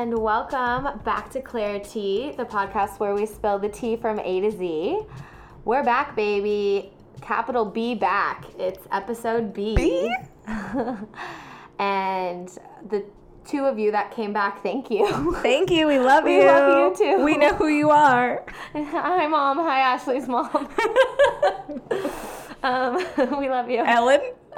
and welcome back to Claire Tea, the podcast where we spill the tea from A to Z. We're back, baby. Capital B back. It's episode B. B? And the two of you that came back, thank you. Thank you. We love you. We love you too. We know who you are. Hi, Mom. Hi, Ashley's mom. We love you. Ellen,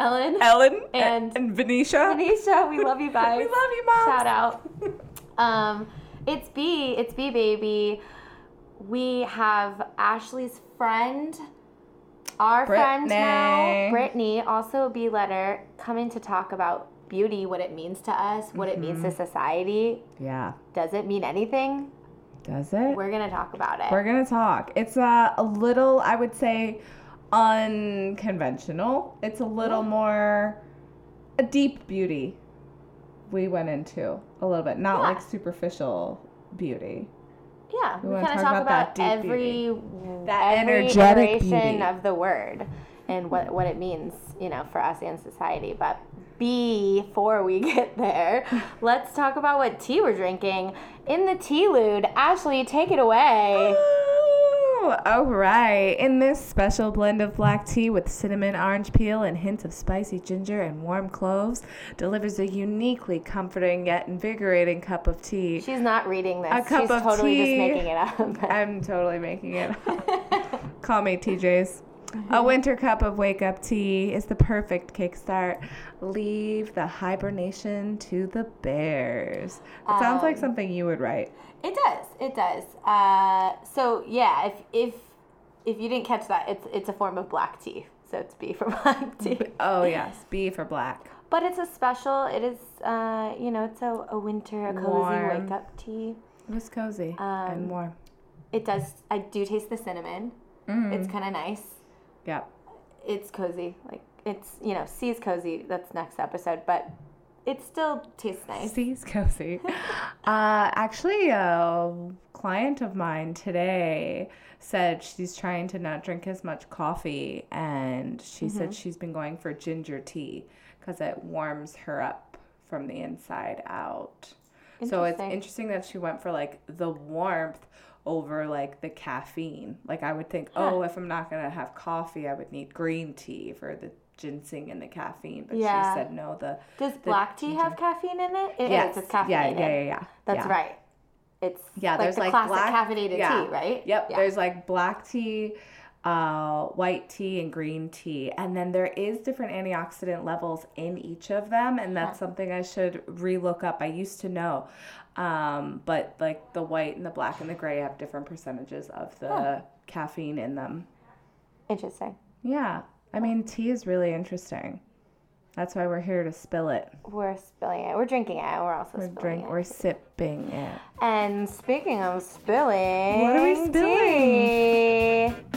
and Venetia. Venetia, we love you guys. We love you, Mom. Shout out. It's B, baby. We have Ashley's friend, our friend now, Brittany, also a B letter, coming to talk about beauty, what it means to us, what it means to society. Yeah. Does it mean anything? Does it? We're going to talk about it. We're going to talk. It's a little, I would say, unconventional. It's a little more a deep beauty we went into a little bit, not like superficial beauty. Yeah, we kind of talk talk about every energetic iteration beauty of the word and what it means, for us and society. But before we get there, let's talk about what tea we're drinking. In the Tealude, Ashley, take it away. All right. In this special blend of black tea with cinnamon, orange peel, and hints of spicy ginger and warm cloves, delivers a uniquely comforting yet invigorating cup of tea. She's not reading this. A cup She's of totally tea. just making it up. I'm totally making it up. Call me TJ's. A winter cup of wake-up tea is the perfect kickstart. Leave the hibernation to the bears. It sounds like something you would write. It does. So yeah, if you didn't catch that, it's a form of black tea. So it's B for black tea. Oh yes, B for black. But it's a special. It is, it's a winter, a cozy Warm. wake-up tea. It was cozy and warm. It does. I do taste the cinnamon. It's kind of nice. Yeah. It's cozy. Like it's C is cozy. That's next episode, but it still tastes nice. C's cozy. Actually, a client of mine today said she's trying to not drink as much coffee, and she said she's been going for ginger tea because it warms her up from the inside out. So it's interesting that she went for like the warmth over like the caffeine. Like I would think, if I'm not gonna have coffee, I would need green tea for the ginseng and the caffeine. But she said no. Does black tea have caffeine in it? Yes. It's caffeinated. Yeah. That's right. It's there's the classic caffeinated tea, right? Yep. Yeah. There's like black tea, white tea, and green tea, and then there is different antioxidant levels in each of them, and that's something I should relook up. I used to know, but like the white and the black and the gray have different percentages of the caffeine in them. Interesting. Yeah, I mean tea is really interesting. That's why we're here to spill it. We're spilling it. We're drinking it. We're also spilling it. We're sipping it. And speaking of spilling, what are we spilling? Tea.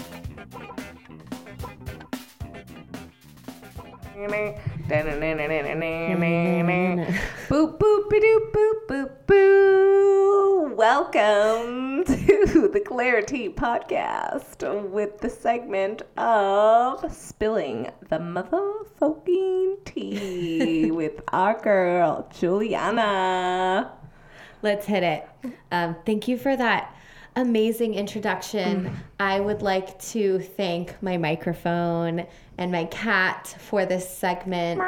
Boop, boop-a-doop, boop, boop, boo. Welcome to the Claire Tea Podcast with the segment of spilling the motherfucking tea with our girl, Juliana. Let's hit it. Thank you for that amazing introduction. I would like to thank my microphone and my cat for this segment.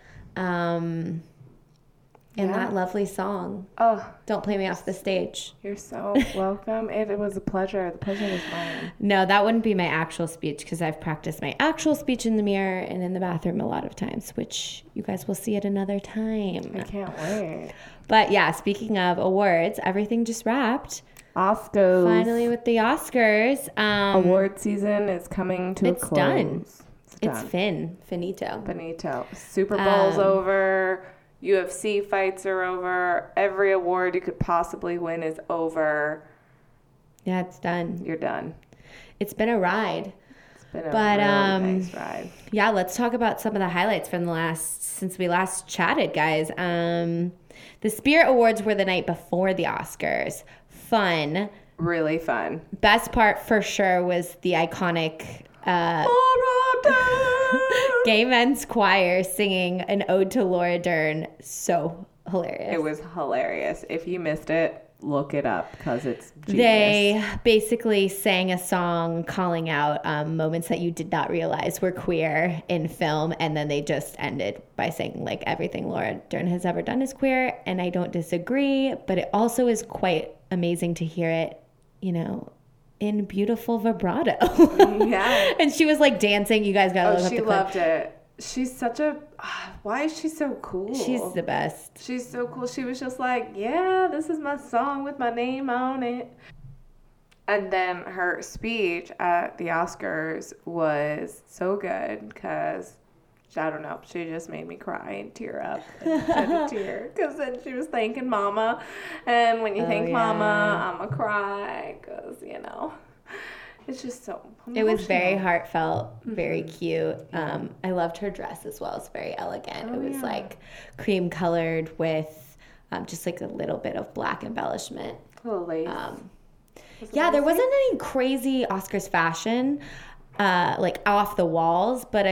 And that lovely song. Oh, Don't Play Me Off the Stage. you're so welcome. It was a pleasure. The pleasure was mine. No, that wouldn't be my actual speech because I've practiced my actual speech in the mirror and in the bathroom a lot of times, which you guys will see at another time. I can't wait. But yeah, speaking of awards, everything just wrapped. Oscars. Finally with the Oscars. Award season is coming to a It's close. done. It's Finito. Benito. Super Bowl's over. UFC fights are over. Every award you could possibly win is over. Yeah, it's done. You're done. It's been a ride. It's been a really nice ride. Yeah, let's talk about some of the highlights from since we last chatted, guys. The Spirit Awards were the night before the Oscars. Fun. Really fun. Best part for sure was the iconic Gay Men's Choir singing an ode to Laura Dern. So hilarious. It was hilarious. If you missed it, look it up because it's genius. They basically sang a song calling out moments that you did not realize were queer in film, and then they just ended by saying, like, everything Laura Dern has ever done is queer, and I don't disagree, but it also is quite amazing to hear it, you know, in beautiful vibrato. Yeah. And she was, like, dancing. You guys gotta look up the clip. She loved it. She's such a... Why is she so cool? She's the best. She's so cool. She was just like, yeah, this is my song with my name on it. And then her speech at the Oscars was so good because, I don't know, she just made me cry and tear up and shed a tear. Because then she was thanking Mama. And when you thank Mama, I'm going to cry because, you know... It's just so emotional. It was very heartfelt, very cute. I loved her dress as well. It's very elegant. It was like cream colored with just like a little bit of black embellishment. A little lace. Yeah, there wasn't any crazy Oscars fashion like off the walls, but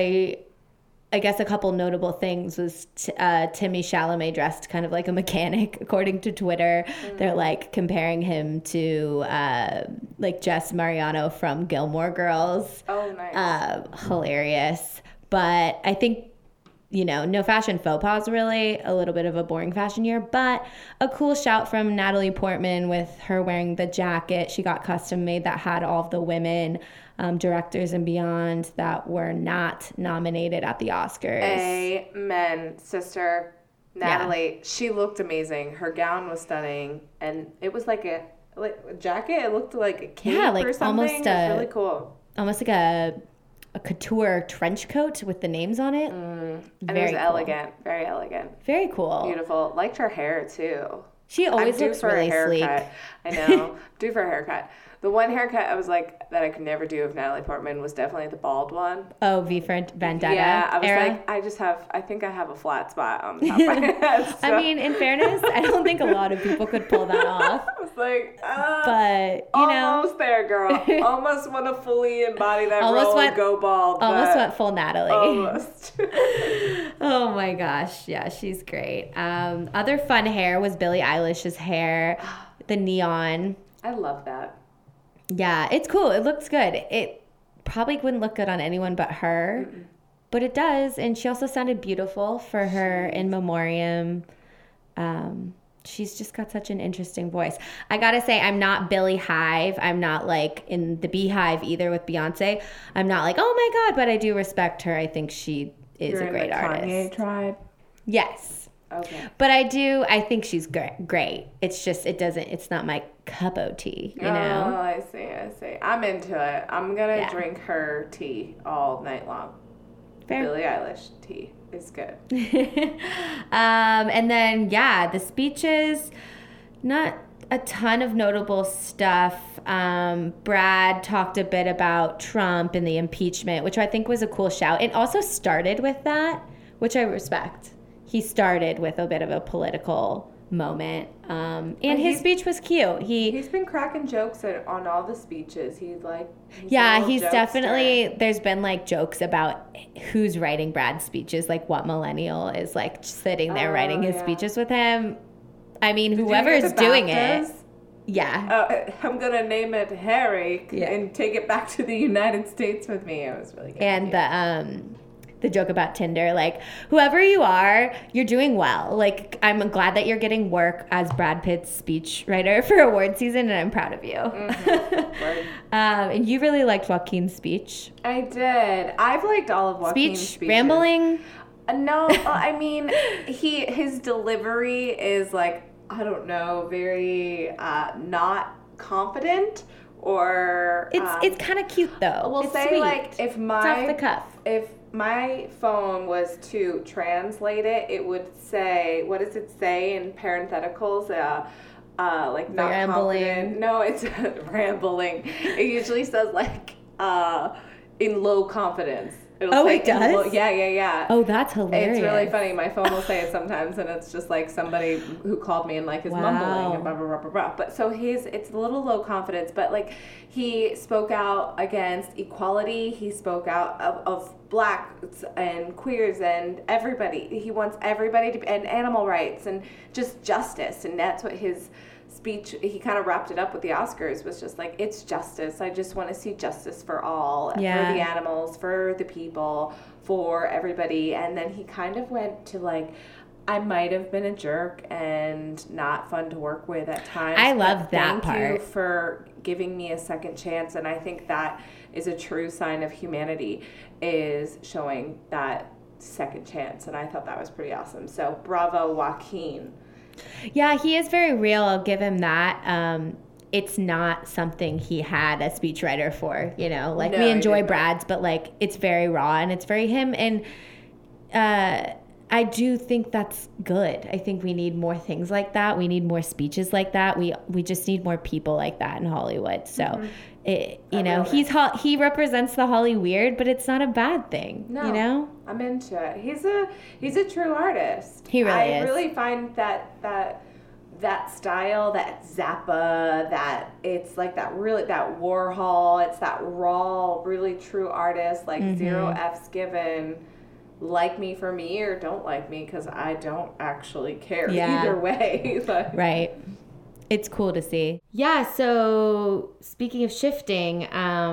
I guess a couple notable things was Timothée Chalamet dressed kind of like a mechanic, according to Twitter. They're like comparing him to like Jess Mariano from Gilmore Girls. Oh, nice. Hilarious. But I think, you know, no fashion faux pas really, a little bit of a boring fashion year, but a cool shout from Natalie Portman with her wearing the jacket she got custom made that had all of the women directors and beyond that were not nominated at the Oscars. Amen, sister. Natalie, she looked amazing. Her gown was stunning, and it was like a jacket. It looked like a cape or something. Almost it was really cool. Almost like a couture trench coat with the names on it. And it was elegant, very elegant. Very cool. Beautiful. Liked her hair too. She always looks really sleek. I know. Due for a haircut. The one haircut I was like that I could never do of Natalie Portman was definitely the bald one. Oh, V for Vendetta. Yeah, I was era? like, I think I have a flat spot on the top of my head. So. I mean, in fairness, I don't think a lot of people could pull that off. I was like, but you know, almost there, girl. Almost want to fully embody that role and go bald. Almost went full Natalie. Almost. Oh my gosh, yeah, she's great. Other fun hair was Billie Eilish's hair, the neon. I love that. Yeah, it's cool. It looks good. It probably wouldn't look good on anyone but her, but it does. And she also sounded beautiful for her in memoriam. She's just got such an interesting voice. I gotta say, I'm not Billie Hive. I'm not like in the Beehive either with Beyonce. I'm not like, oh my God, but I do respect her. I think she is a great artist. Kanye tribe? Yes. Okay. But I think she's great. It's just, it's not my cup of tea, you know? Oh, I see. I'm into it. I'm going to drink her tea all night long. Fair. Billie Eilish tea is good. And then, the speeches, not a ton of notable stuff. Brad talked a bit about Trump and the impeachment, which I think was a cool shout. It also started with that, which I respect. He started with a bit of a political moment. And his speech was cute. He's been cracking jokes on all the speeches. He's definitely, there's been like jokes about who's writing Brad's speeches, like what millennial is like sitting there writing his speeches with him. I mean, whoever is doing it. Yeah. I'm going to name it Harry and take it back to the United States with me. It was really good. And the joke about Tinder, like, whoever you are, you're doing well. Like, I'm glad that you're getting work as Brad Pitt's speechwriter for award season, and I'm proud of you. Mm-hmm. And you really liked Joaquin's speech. I did. I've liked all of Joaquin's speeches. Rambling? No, I mean, his delivery is like, I don't know, very not confident. Or it's kind of cute though. We'll say sweet. Like it's off the cuff. If my phone was to translate it, it would say, what does it say in parentheticals? Like not rambling. Confident. No, it's rambling. It usually says like in low confidence. It'll it does? Yeah. Oh, that's hilarious. It's really funny. My phone will say it sometimes, and it's just like somebody who called me and like is mumbling and blah, blah, blah, blah, blah. But so it's a little low confidence, but like he spoke out against equality. He spoke out of blacks and queers and everybody. He wants everybody to, and animal rights and just justice. And that's what his speech, he kind of wrapped it up with the Oscars, was just like, it's justice. I just want to see justice for all, for the animals, for the people, for everybody. And then he kind of went to like, I might have been a jerk and not fun to work with at times. I love that part. Thank you for giving me a second chance. And I think that is a true sign of humanity, is showing that second chance. And I thought that was pretty awesome. So bravo, Joaquin. Yeah, he is very real. I'll give him that. It's not something he had a speechwriter for, you know, like we enjoy Brad's, but like it's very raw and it's very him. And I do think that's good. I think we need more things like that. We need more speeches like that. We just need more people like that in Hollywood. So, he represents the Holly weird, but it's not a bad thing. No, you know, I'm into it. He's a true artist. He really is. I really find that style, that Zappa, that it's like that Warhol. It's that raw, really true artist. Like zero F's given. Like me for me or don't like me, because I don't actually care either way. But. Right. It's cool to see. Yeah, so speaking of shifting,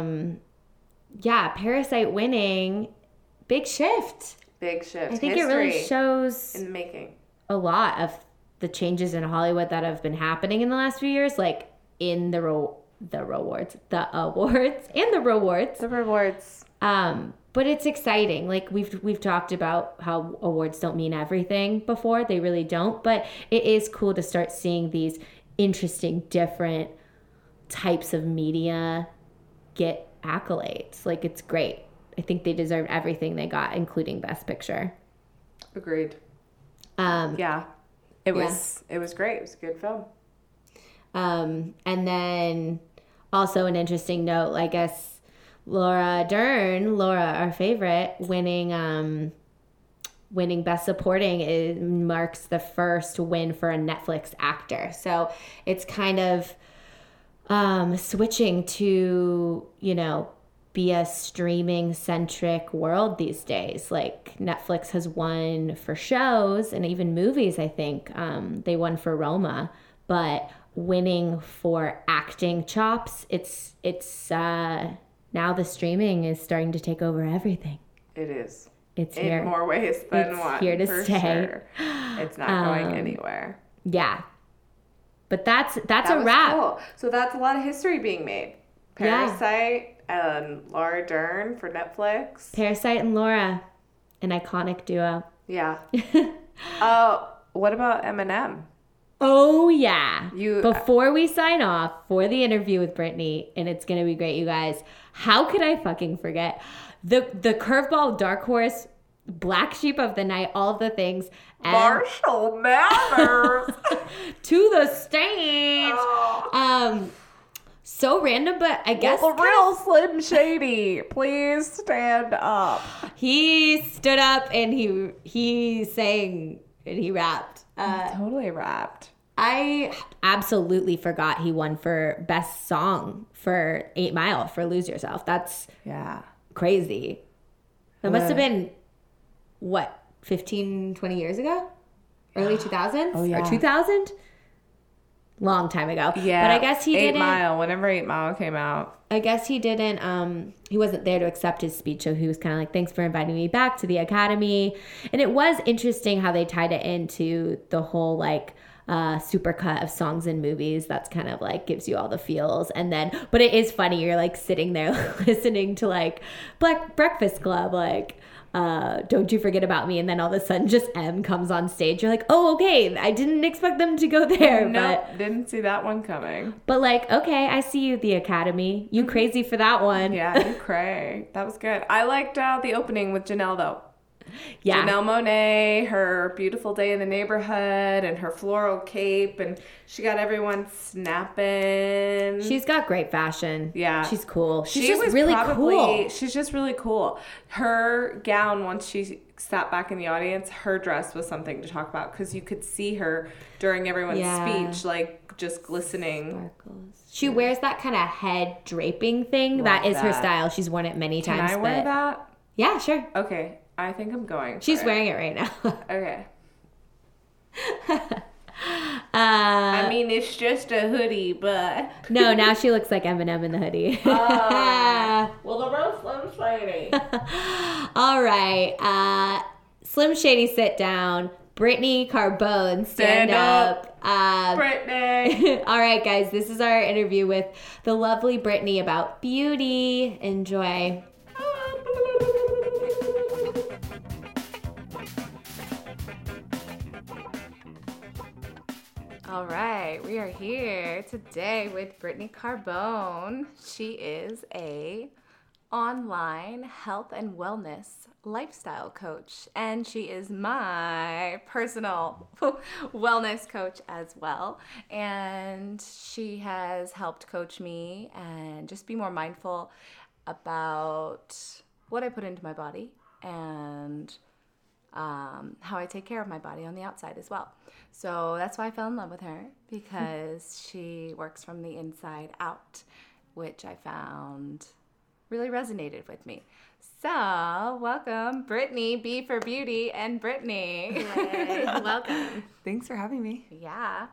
Parasite winning, big shift. Big shift. I think it really shows in the making a lot of the changes in Hollywood that have been happening in the last few years, like in the awards. But it's exciting. Like we've talked about how awards don't mean everything before. They really don't. But it is cool to start seeing these interesting, different types of media get accolades. Like, it's great. I think they deserve everything they got, including Best Picture. Agreed. It was great. It was a good film. And then also an interesting note, I guess, Laura Dern, our favorite, winning Best Supporting marks the first win for a Netflix actor. So it's kind of switching to, be a streaming-centric world these days. Like, Netflix has won for shows and even movies, I think. They won for Roma. But winning for acting chops, it's now the streaming is starting to take over everything. It is. It's here. In more ways than one. It's here to stay. Sure. It's not going anywhere. Yeah. But that's a wrap. Cool. So that's a lot of history being made. Parasite and Laura Dern for Netflix. Parasite and Laura, an iconic duo. Yeah. What about Eminem? Oh, yeah. Before we sign off for the interview with Brittany, and it's going to be great, you guys, how could I fucking forget? The curveball, dark horse, black sheep of the night, all of the things. Marshall Mathers. To the stage. Oh. So random, but I guess. Well, the real Slim Shady, please stand up. He stood up and he sang and he rapped. Totally rapped. I absolutely forgot he won for Best Song for 8 Mile for Lose Yourself. That's crazy. That must have been, 15, 20 years ago? Early 2000s? Oh, yeah. Or 2000? Long time ago. Yeah. But I guess he didn't. 8 Mile, whenever 8 Mile came out. I guess he didn't, he wasn't there to accept his speech, so he was kind of like, thanks for inviting me back to the Academy. And it was interesting how they tied it into the whole, supercut of songs and movies. That's kind of gives you all the feels. And then, but it is funny, you're sitting there listening to Black Breakfast Club, Don't You Forget About Me, and then all of a sudden just M comes on stage. You're like, oh, okay, I didn't expect them to go there. Nope, didn't see that one coming. But okay, I see you, the Academy. You crazy for that one. Yeah, you cray. That was good. I liked the opening with Janelle, though. Yeah. Janelle Monáe, her beautiful day in the neighborhood and her floral cape, and she got everyone snapping. She's got great fashion. Yeah. She's cool. She's She just was really probably, cool. She's just really cool. Her gown, once she sat back in the audience, her dress was something to talk about because you could see her during everyone's speech, like just glistening. Sparkles. She wears that kind of head draping thing. That is her style. She's worn it many times. Can I wear that? Yeah, sure. Okay. I think I'm going. She's wearing it right now. Okay. I mean, it's just a hoodie, but... No, now she looks like Eminem in the hoodie. Well, the real Slim Shady. All right. Slim Shady, sit down. Brittany Carbone, stand up. Brittany. All right, guys. This is our interview with the lovely Brittany about beauty. Enjoy. All right, we are here today with Brittany Carbone. She is a online health and wellness lifestyle coach, and she is my personal wellness coach as well. And she has helped coach me and just be more mindful about what I put into my body and how I take care of my body on the outside as well. So that's why I fell in love with her, because she works from the inside out, which I found really resonated with me. So welcome, Brittany, B for Beauty, and Brittany. Yay. Welcome. Thanks for having me. Yeah.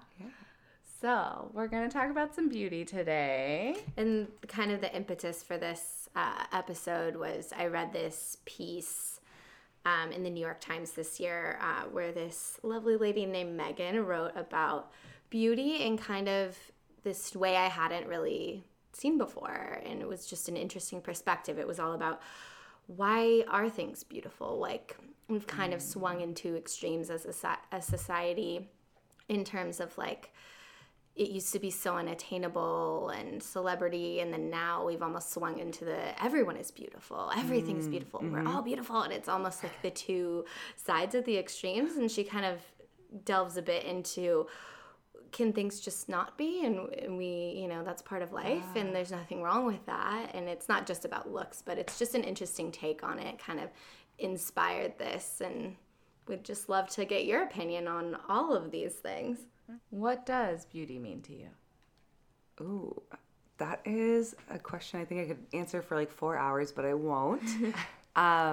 So we're going to talk about some beauty today. And kind of the impetus for this episode was I read this piece in the New York Times this year where this lovely lady named Megan wrote about beauty in kind of this way I hadn't really seen before. And it was just an interesting perspective. It was all about, why are things beautiful? Like, we've kind of swung into extremes as a society in terms of, like, it used to be so unattainable and celebrity, and then now we've almost swung into the everyone is beautiful, everything's beautiful, we're all beautiful, and it's almost like the two sides of the extremes. And she kind of delves a bit into, can things just not be? And we, that's part of life, and there's nothing wrong with that. And it's not just about looks, but it's just an interesting take on it, kind of inspired this, and would just love to get your opinion on all of these things. What does beauty mean to you? Ooh, that is a question I think I could answer for like 4 hours, but I won't. I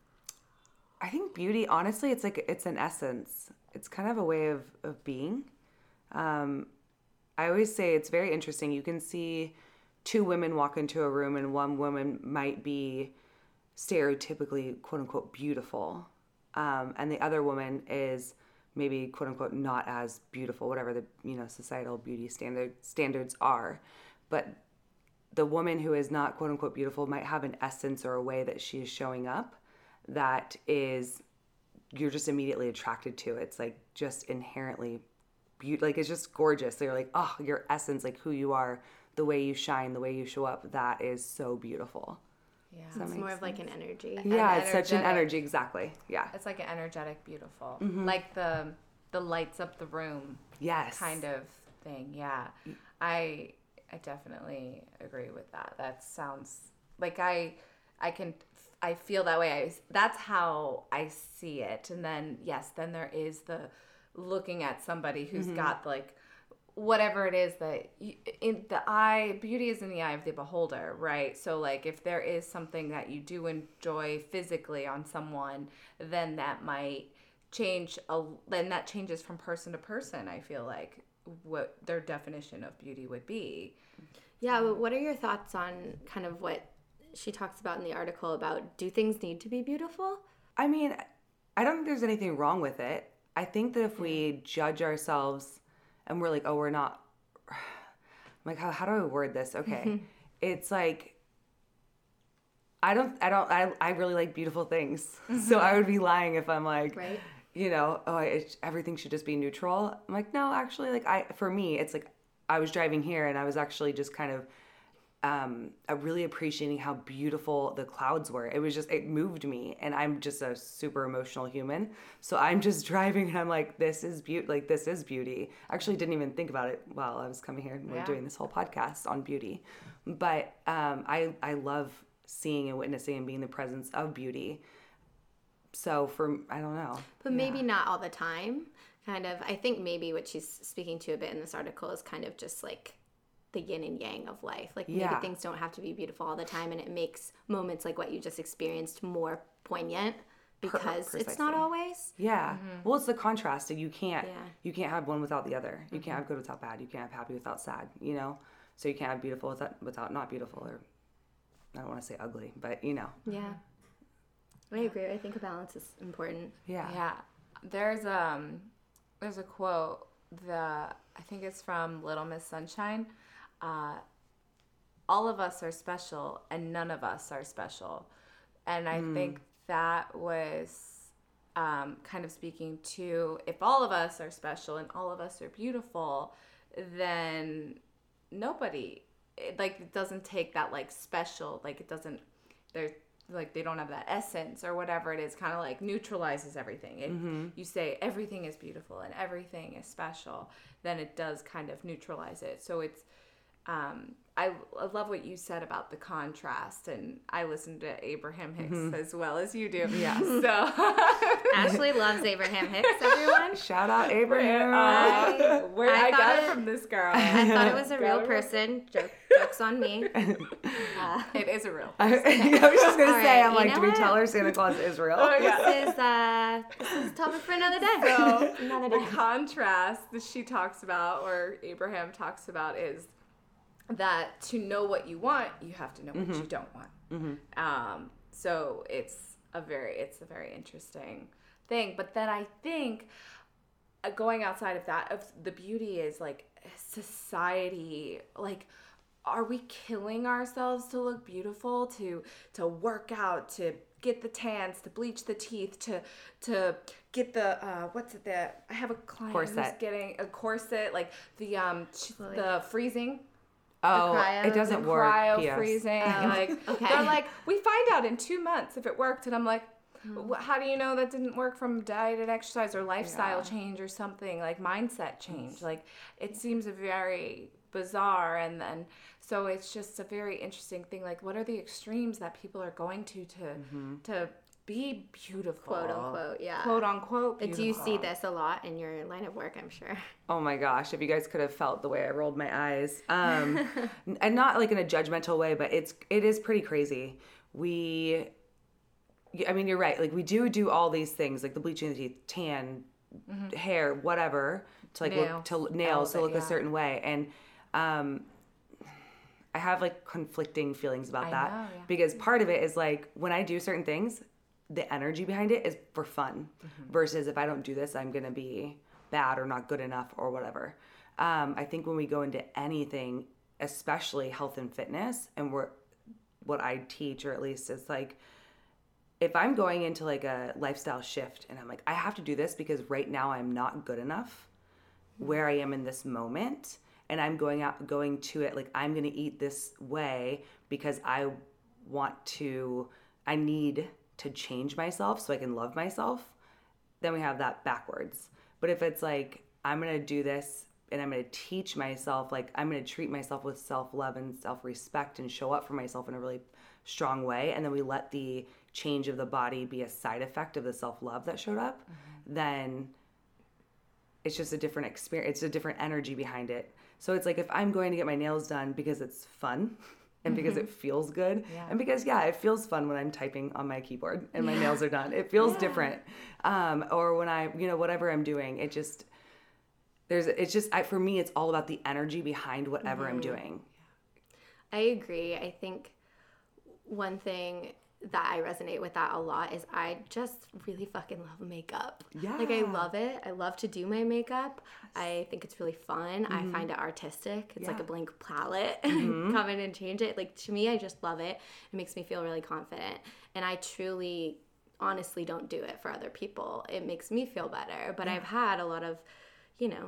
think beauty, honestly, it's an essence. It's kind of a way of being. I always say it's very interesting. You can see two women walk into a room and one woman might be stereotypically, quote unquote, beautiful. And the other woman is maybe, quote unquote, not as beautiful, whatever the, societal beauty standards are. But the woman who is not, quote unquote, beautiful might have an essence or a way that she is showing up that is, you're just immediately attracted to. It's like just inherently beautiful. Like, it's just gorgeous. They're like, oh, your essence, like who you are, the way you shine, the way you show up, that is so beautiful. Yeah. It's more of like an energy. Yeah, it's such an energy, exactly. Yeah. It's like an energetic, beautiful. Like the lights up the room. Yes. Kind of thing. Yeah. I definitely agree with that. That sounds like I feel that way. That's how I see it. And then, yes, then there is the looking at somebody who's got like whatever it is that in the eye, beauty is in the eye of the beholder, right? So like if there is something that you do enjoy physically on someone, then that might change, then that changes from person to person, I feel like, what their definition of beauty would be. Yeah, but what are your thoughts on kind of what she talks about in the article about, do things need to be beautiful? I mean, I don't think there's anything wrong with it. I think that if we judge ourselves and we're like, oh, we're not, I'm like, how do I word this? Okay. It's like, I really like beautiful things. So I would be lying if I'm like, right. Everything should just be neutral. I'm like, no, actually, like for me, it's like I was driving here and I was actually just kind of really appreciating how beautiful the clouds were. It moved me, and I'm just a super emotional human. So I'm just driving and I'm like, this is beauty. I actually didn't even think about it while I was coming here and we're doing this whole podcast on beauty. But I love seeing and witnessing and being in the presence of beauty. So I don't know. But maybe not all the time. Kind of, I think maybe what she's speaking to a bit in this article is kind of just like the yin and yang of life. Like maybe things don't have to be beautiful all the time, and it makes moments like what you just experienced more poignant because it's not always. Yeah. Well, it's the contrast. You can't have one without the other. You can't have good without bad. You can't have happy without sad, you know? So you can't have beautiful without not beautiful, or I don't want to say ugly, but you know. Yeah. I agree. I think a balance is important. Yeah. Yeah. There's a quote that I think it's from Little Miss Sunshine. All of us are special and none of us are special. And I think that was kind of speaking to, if all of us are special and all of us are beautiful, then nobody, it doesn't take that like special, like it doesn't, like they don't have that essence or whatever it is, kind of like neutralizes everything. If you say everything is beautiful and everything is special, then it does kind of neutralize it. So it's, I love what you said about the contrast, and I listen to Abraham Hicks as well as you do. Yeah. So Ashley loves Abraham Hicks, everyone. Shout out Abraham. I thought got it it- from this girl. I thought it was a real Got it. person. Jokes on me. It is a real. I was just gonna All say, right, I'm you like, know do we what? tell her Santa Claus is real? Oh, yeah. This is a topic for another day. So Another the day. contrast that she talks about, or Abraham talks about, is that to know what you want, you have to know what you don't want. So it's a very interesting thing. But then I think going outside of that, of the beauty is like society, like, are we killing ourselves to look beautiful, to work out, to get the tans, to bleach the teeth, to get the I have a client who's Corset. getting a corset, like the freezing. Oh, cryo- it doesn't the work. cryo P.S. freezing. Like okay. they're like, we find out in 2 months if it worked, and I'm like, how do you know that didn't work from diet and exercise or lifestyle change or something, like mindset change? Like it seems very bizarre, and then so it's just a very interesting thing. Like, what are the extremes that people are going to be beautiful, Quote unquote, yeah. quote unquote Do beautiful. you see this a lot in your line of work, I'm sure? Oh my gosh, if you guys could have felt the way I rolled my eyes. And not like in a judgmental way, but it is pretty crazy. You're right. Like we do all these things, like the bleaching of the teeth, tan, hair, whatever, to like look to nails to look a certain way. And I have like conflicting feelings about that because part of it is like when I do certain things, the energy behind it is for fun versus if I don't do this, I'm going to be bad or not good enough or whatever. I think when we go into anything, especially health and fitness, and what I teach, or at least it's like, if I'm going into like a lifestyle shift and I'm like, I have to do this because right now I'm not good enough where I am in this moment, and I'm going to it like I'm going to eat this way because I need to change myself so I can love myself, then we have that backwards. But if it's like, I'm going to do this and I'm going to teach myself, like I'm going to treat myself with self-love and self-respect and show up for myself in a really strong way, and then we let the change of the body be a side effect of the self-love that showed up, then it's just a different experience. It's a different energy behind it. So it's like if I'm going to get my nails done because it's fun and because it feels good and because, it feels fun when I'm typing on my keyboard and my nails are done. It feels different. Or when I, whatever I'm doing, for me, it's all about the energy behind whatever I'm doing. I agree. I think one thing that I resonate with that a lot is I just really fucking love makeup. Yeah. Like I love it. I love to do my makeup. I think it's really fun. I find it artistic. It's like a blank palette. Come in and change it. Like to me, I just love it. It makes me feel really confident. And I truly, honestly don't do it for other people. It makes me feel better. But I've had a lot of,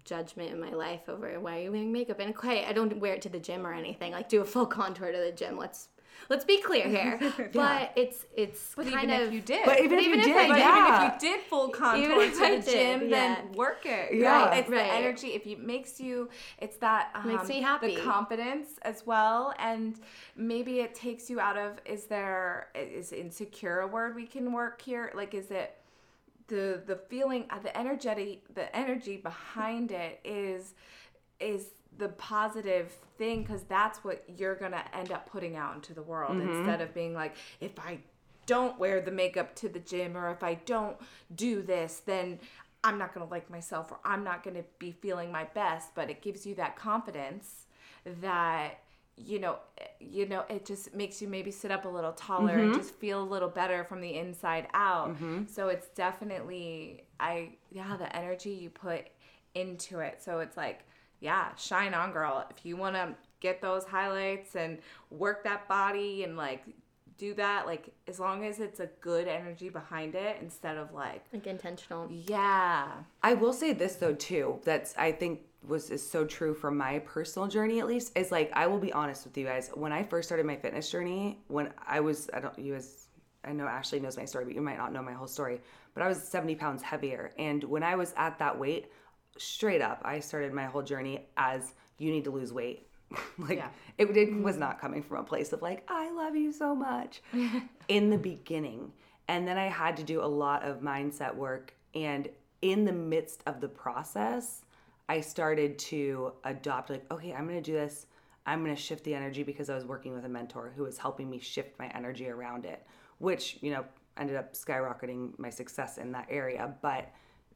judgment in my life over why are you wearing makeup. And okay, I don't wear it to the gym or anything, like do a full contour to the gym. Let's be clear here. But it's but kind even of, if you did. But even if you did, even yeah. if you did full contour Even if to I the did, gym, yeah. then work it. Yeah. Right? It's Right. the energy. If it makes you, it's that Makes me happy. the confidence as well, and maybe it takes you out of. Is insecure a word we can work here? Like, is it the feeling, the energy behind it is the positive thing, because that's what you're gonna end up putting out into the world, instead of being like, if I don't wear the makeup to the gym, or if I don't do this, then I'm not gonna like myself, or I'm not gonna be feeling my best. But it gives you that confidence that you know, it just makes you maybe sit up a little taller and just feel a little better from the inside out. So it's definitely the energy you put into it. So it's like, yeah, shine on, girl. If you want to get those highlights and work that body and like do that, like, as long as it's a good energy behind it, instead of like intentional. Yeah. I will say this though too, that's I think is so true from my personal journey, at least, is like, I will be honest with you guys. When I first started my fitness journey, I know Ashley knows my story, but you might not know my whole story, but I was 70 pounds heavier. And when I was at that weight, straight up, I started my whole journey as, you need to lose weight. It was not coming from a place of like, I love you so much in the beginning. And then I had to do a lot of mindset work. And in the midst of the process, I started to adopt, like, okay, I'm going to do this. I'm going to shift the energy, because I was working with a mentor who was helping me shift my energy around it, which, ended up skyrocketing my success in that area. But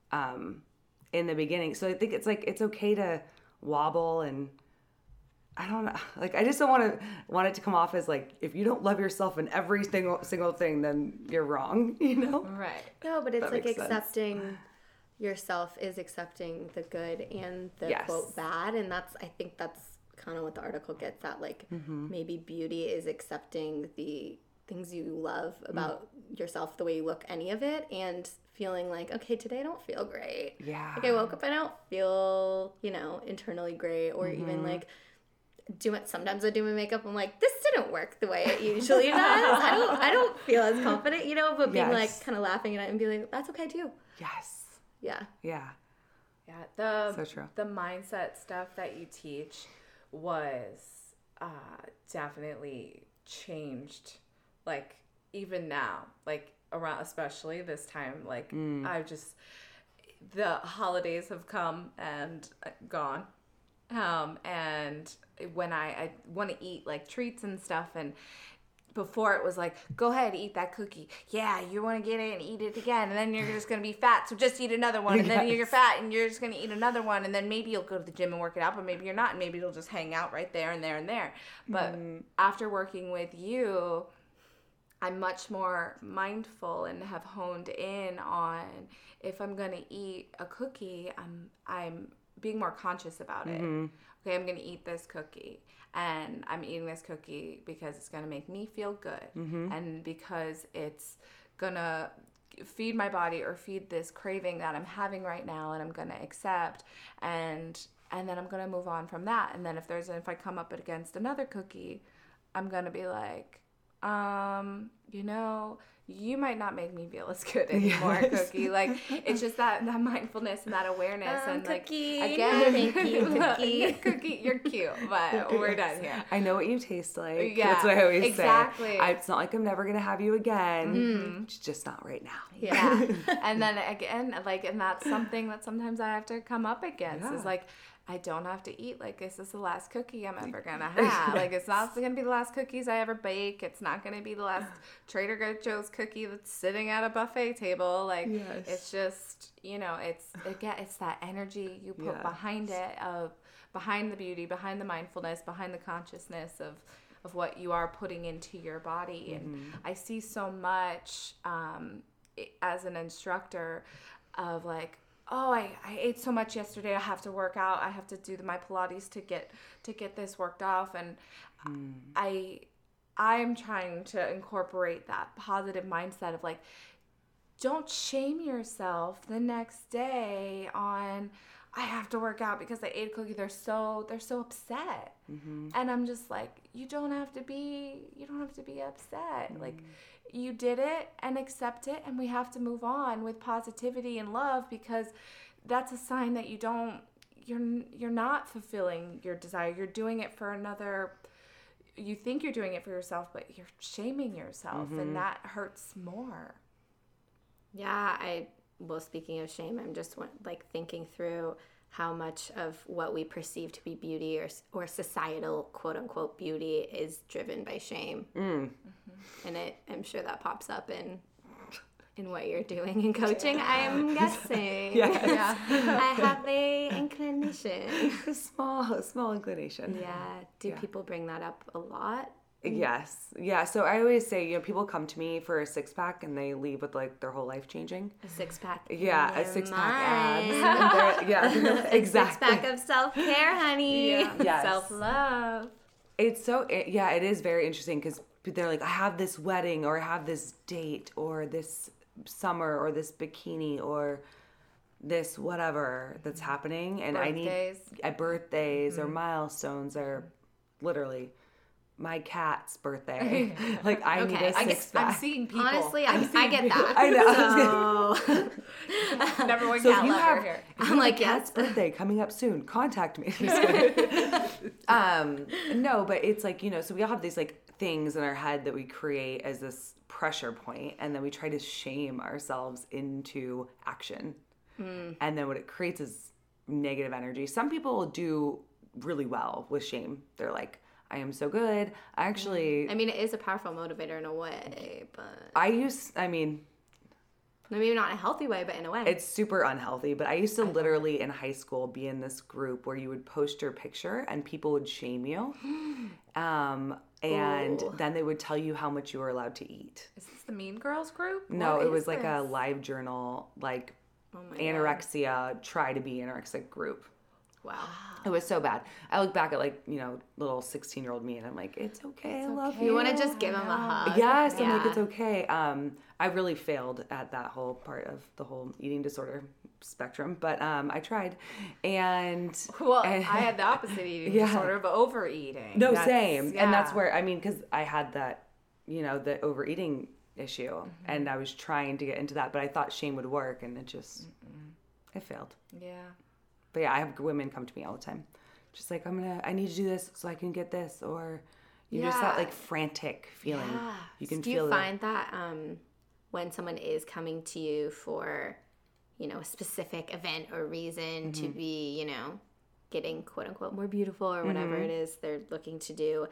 in the beginning, so I think it's like, it's okay to wobble, and I don't know, like, I just don't want it to come off as like, if you don't love yourself in every single thing, then you're wrong, Right. No, but it's That like makes sense. accepting yourself is accepting the good and the Yes. quote bad. And I think that's kind of what the article gets at. Like, maybe beauty is accepting the things you love about yourself, the way you look, any of it, and feeling like, okay, today I don't feel great. Yeah. Like, I woke up and I don't feel, internally great, or even like, sometimes I do my makeup, I'm like, this didn't work the way it usually does. I don't feel as confident, but being Yes. like kind of laughing at it and being like, that's okay too. Yes. Yeah. Yeah. Yeah, So true. the mindset stuff that you teach was definitely changed, like, even now, like, around, especially this time, like, the holidays have come and gone, and when I want to eat like treats and stuff, and before it was like, go ahead, eat that cookie. Yeah, you want to get it and eat it again, and then you're just going to be fat, so just eat another one. And then you're fat, and you're just going to eat another one, and then maybe you'll go to the gym and work it out, but maybe you're not, and maybe it'll just hang out right there and there and there. But after working with you, I'm much more mindful and have honed in on, if I'm going to eat a cookie, I'm being more conscious about it. Okay, I'm going to eat this cookie. And I'm eating this cookie because it's going to make me feel good. And because it's going to feed my body or feed this craving that I'm having right now, and I'm going to accept. And then I'm going to move on from that. And then if I come up against another cookie, I'm going to be like, you might not make me feel as good anymore, Cookie. Like, it's just that mindfulness and that awareness. And Cookie. Like, again, Thank you, Cookie. Cookie, you're cute, but we're done here. I know what you taste like. Yeah, That's what I always exactly. say. It's not like I'm never going to have you again. It's just not right now. Yeah. And then again, like, and that's something that sometimes I have to come up against, is like, I don't have to eat like this is the last cookie I'm ever gonna have. Like, it's not gonna be the last cookies I ever bake. It's not gonna be the last Trader Joe's cookie that's sitting at a buffet table. Like, it's just, it's that energy you put behind it, behind the beauty, behind the mindfulness, behind the consciousness of what you are putting into your body. And I see so much as an instructor of like, oh, I ate so much yesterday, I have to work out, I have to do my Pilates to get this worked off. And I'm trying to incorporate that positive mindset of like, don't shame yourself the next day on, I have to work out because I ate a cookie. They're so upset. And I'm just like, you don't have to be upset. Like, you did it and accept it, and we have to move on with positivity and love, because that's a sign that you're not fulfilling your desire. You're doing it for another. You think you're doing it for yourself, but you're shaming yourself, and that hurts more. Yeah, speaking of shame, I'm just like thinking through how much of what we perceive to be beauty or societal quote unquote beauty is driven by shame. And I'm sure that pops up in what you're doing in coaching, I'm guessing. Yes. I have a inclination. A small inclination. Yeah. Do people bring that up a lot? Yes. Yeah. So I always say, people come to me for a 6-pack and they leave with like their whole life changing. A 6-pack. Yeah, a 6-pack abs. Yeah, exactly. 6-pack of self-care, honey. Yeah. Yes. Self-love. It is very interesting because they're like, I have this wedding, or I have this date, or this summer, or this bikini, or this whatever that's happening, and Birthdays. I need birthdays or milestones, or literally my cat's birthday. Like, I need a 6-pack. I'm seeing people. Honestly, I get that. I know. So, Number one So cat if you lover have, here. I'm like, cat's yes. birthday coming up soon, contact me. Just kidding. No, but it's like, so we all have these like things in our head that we create as this pressure point, and then we try to shame ourselves into action. And then what it creates is negative energy. Some people do really well with shame. They're like, I am so good. I mean, it is a powerful motivator in a way, but maybe not in a healthy way, but in a way. It's super unhealthy, but I used to literally in high school be in this group where you would post your picture and people would shame you. And then they would tell you how much you were allowed to eat. Is this the Mean Girls group? No, What it was is like a this? live journal, like my anorexia, try to be anorexic group. Wow. It was so bad. I look back at like, little 16-year-old me and I'm like, it's okay. I love you. You want to just give him a hug. Yes, I'm like, it's okay. I really failed at that whole part of the whole eating disorder spectrum, but I tried. And I had the opposite eating disorder, but overeating. No, same. Yeah. And that's where, because I had that, the overeating issue, and I was trying to get into that, but I thought shame would work, and it failed. Yeah. But yeah, I have women come to me all the time, just like, I need to do this so I can get this, or just that like frantic feeling. Yeah. You can do feel you find that when someone is coming to you for, a specific event or reason to be, getting quote unquote more beautiful or whatever it is they're looking to do,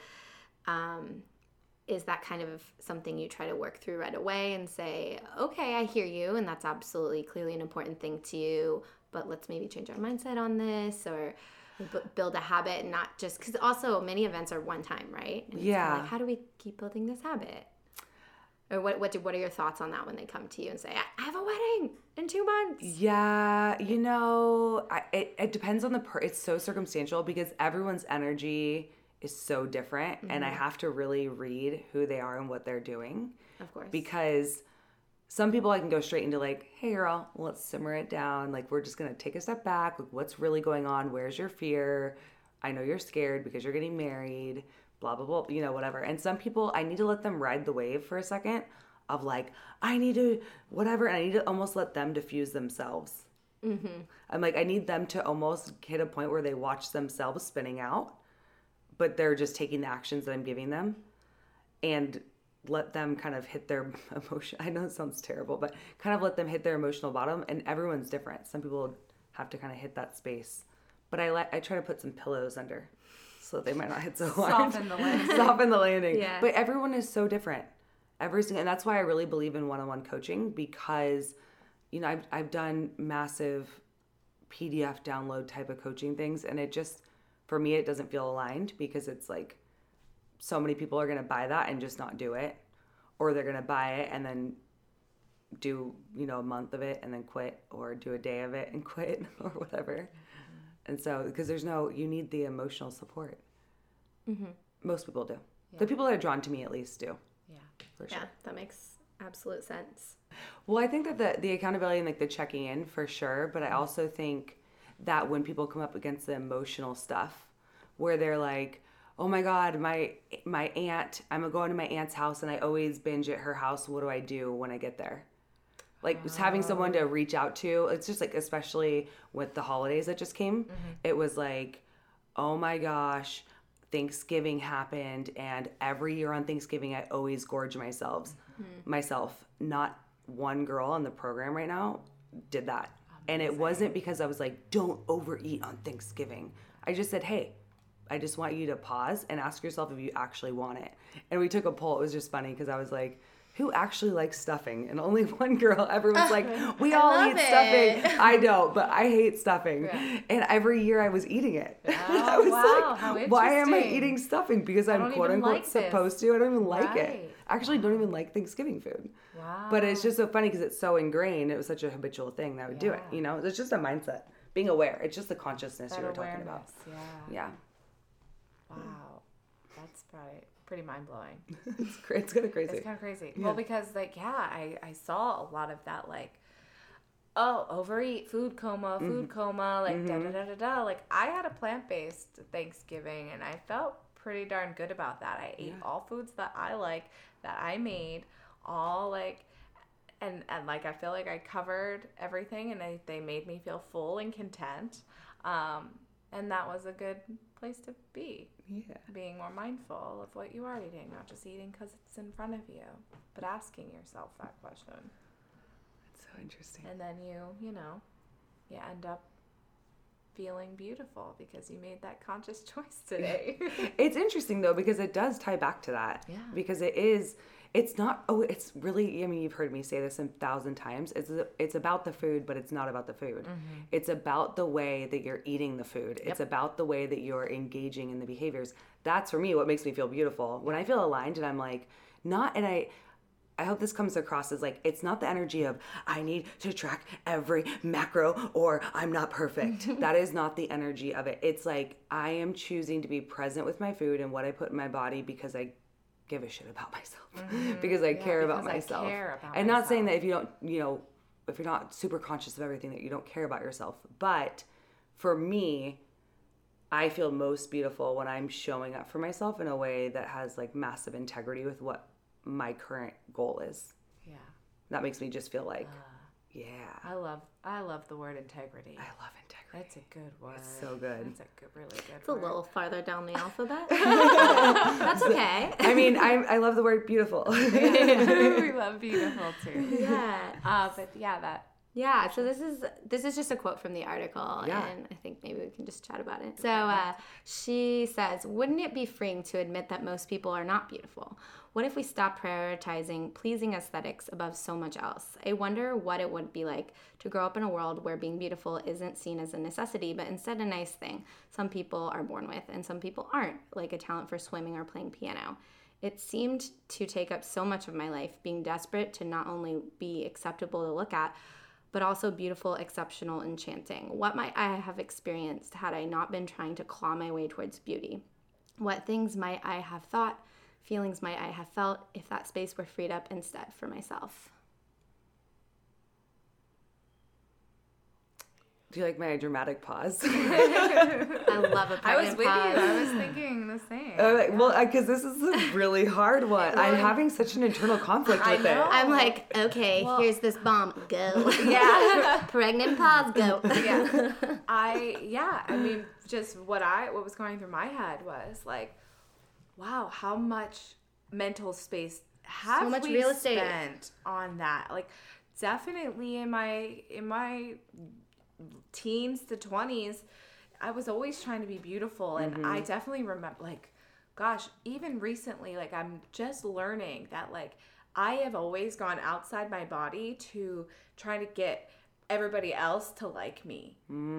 is that kind of something you try to work through right away and say, okay, I hear you, and that's absolutely clearly an important thing to you, but let's maybe change our mindset on this, or build a habit, and not just, because also many events are one time, right? And it's kinda like, how do we keep building this habit? Or what are your thoughts on that when they come to you and say, I have a wedding in 2 months? Yeah, it depends on it's so circumstantial because everyone's energy is so different, and I have to really read who they are and what they're doing. Of course. Because some people I can go straight into like, hey girl, let's simmer it down. Like, we're just going to take a step back. Like, what's really going on? Where's your fear? I know you're scared because you're getting married, blah, blah, blah, whatever. And some people, I need to let them ride the wave for a second of like, I need to whatever. And I need to almost let them diffuse themselves. I'm like, I need them to almost hit a point where they watch themselves spinning out, but they're just taking the actions that I'm giving them, and let them kind of hit their emotion. I know it sounds terrible, but kind of let them hit their emotional bottom. And everyone's different. Some people have to kind of hit that space, but I try to put some pillows under so that they might not hit so hard. Soften the landing. Soften the landing. Yeah. But everyone is so different. And that's why I really believe in one-on-one coaching, because, I've done massive PDF download type of coaching things, and it just, for me, it doesn't feel aligned, because it's like, so many people are going to buy that and just not do it, or they're going to buy it and then do, a month of it and then quit, or do a day of it and quit, or whatever. And so, because you need the emotional support. Most people do. The people that are drawn to me at least do. Yeah. For sure. Yeah, that makes absolute sense. Well, I think that the accountability and like the checking in for sure, but I also think that when people come up against the emotional stuff where they're like, oh my God, my aunt, I'm going to my aunt's house and I always binge at her house. What do I do when I get there? Like having someone to reach out to, it's just like, especially with the holidays that just came, it was like, oh my gosh, Thanksgiving happened. And every year on Thanksgiving, I always gorge myself. Not one girl on the program right now did that. And it wasn't because I was like, don't overeat on Thanksgiving. I just said, hey, I just want you to pause and ask yourself if you actually want it. And we took a poll. It was just funny because I was like, who actually likes stuffing? And only one girl, everyone's like, we all eat stuffing. I don't, but I hate stuffing. Yeah. And every year I was eating it. Oh, I was like, how interesting. Why am I eating stuffing? Because I'm quote unquote supposed to. I don't even like it. I actually don't even like Thanksgiving food. Wow. But it's just so funny because it's so ingrained. It was such a habitual thing that I would do it. You know, it's just a mindset. Being aware. It's just the consciousness you were talking about. Yeah. Wow. That's probably pretty mind-blowing. It's kind of crazy. It's kind of crazy. Yeah. Well, because I saw a lot of that, like, oh, overeat, food coma, like da-da-da-da-da. Like, I had a plant-based Thanksgiving, and I felt pretty darn good about that. I ate all foods that I like, that I made, all, like, and like, I feel like I covered everything, and they made me feel full and content. And that was a good place to be. Yeah. Being more mindful of what you are eating, not just eating because it's in front of you, but asking yourself that question. That's so interesting. And then you end up feeling beautiful because you made that conscious choice today. It's interesting though, because it does tie back to that. Yeah. Because it's not, it's really, I mean, you've heard me say this 1,000 times. It's about the food, but it's not about the food. Mm-hmm. It's about the way that you're eating the food. Yep. It's about the way that you're engaging in the behaviors. That's for me what makes me feel beautiful. When I feel aligned and I'm like, I hope this comes across as like, it's not the energy of I need to track every macro or I'm not perfect. That is not the energy of it. It's like, I am choosing to be present with my food and what I put in my body because I give a shit about myself, because I care about myself. And not saying that if you don't, if you're not super conscious of everything, that you don't care about yourself. But for me, I feel most beautiful when I'm showing up for myself in a way that has like massive integrity with what my current goal is. Yeah. That makes me just feel like, I love the word integrity. I love integrity. That's a good word. It's so good. It's really good It's word. A little farther down the alphabet. That's okay. I mean, I love the word beautiful. We love beautiful too. Yeah. But that. Yeah, so this is just a quote from the article, and I think maybe we can just chat about it. So she says, wouldn't it be freeing to admit that most people are not beautiful? What if we stopped prioritizing pleasing aesthetics above so much else? I wonder what it would be like to grow up in a world where being beautiful isn't seen as a necessity, but instead a nice thing some people are born with and some people aren't, like a talent for swimming or playing piano. It seemed to take up so much of my life, being desperate to not only be acceptable to look at, but also beautiful, exceptional, enchanting. What might I have experienced had I not been trying to claw my way towards beauty? What things might I have thought, feelings might I have felt if that space were freed up instead for myself? Do you like my dramatic pause? I love a pregnant pause. I was with you. I was thinking the same. Well, because this is a really hard one. I'm having such an internal conflict with it. I'm like, okay, here's this bomb. Go. Yeah. Pregnant pause. Go. Yeah. I mean, just what was going through my head was like, wow, how much mental space have we real estate spent on that? Like, definitely in my teens to 20s, I was always trying to be beautiful, and I definitely remember, like, gosh, even recently, like, I'm just learning that, like, I have always gone outside my body to try to get everybody else to like me.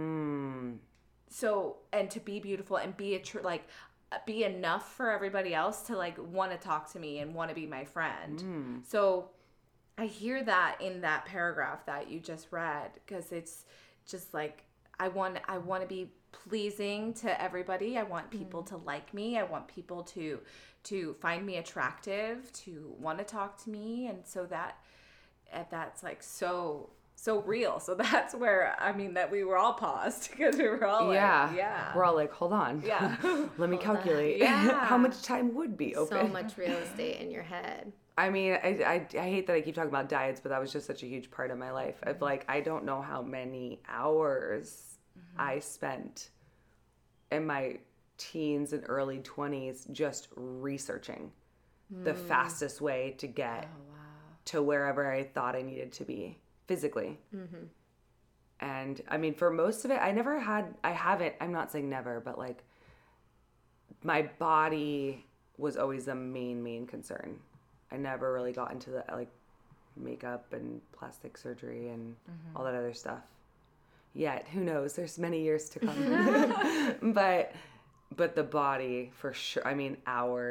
So, and to be beautiful and be be enough for everybody else to like want to talk to me and want to be my friend. So I hear that in that paragraph that you just read, because it's just like, I want to be pleasing to everybody. I want people to like me. I want people to find me attractive, to want to talk to me. And so that's like so so real. So that's where, I mean, that we were all paused because we were all yeah. We're all like, hold on. Yeah. Let me calculate how much time would be open. So much real estate in your head. I mean, I hate that I keep talking about diets, but that was just such a huge part of my life. Of like, I don't know how many hours I spent in my teens and early 20s just researching the fastest way to get to wherever I thought I needed to be physically. And I mean, for most of it, I'm not saying never, but like my body was always a main concern. I never really got into the like makeup and plastic surgery and all that other stuff yet. Who knows? There's many years to come. But the body for sure. I mean,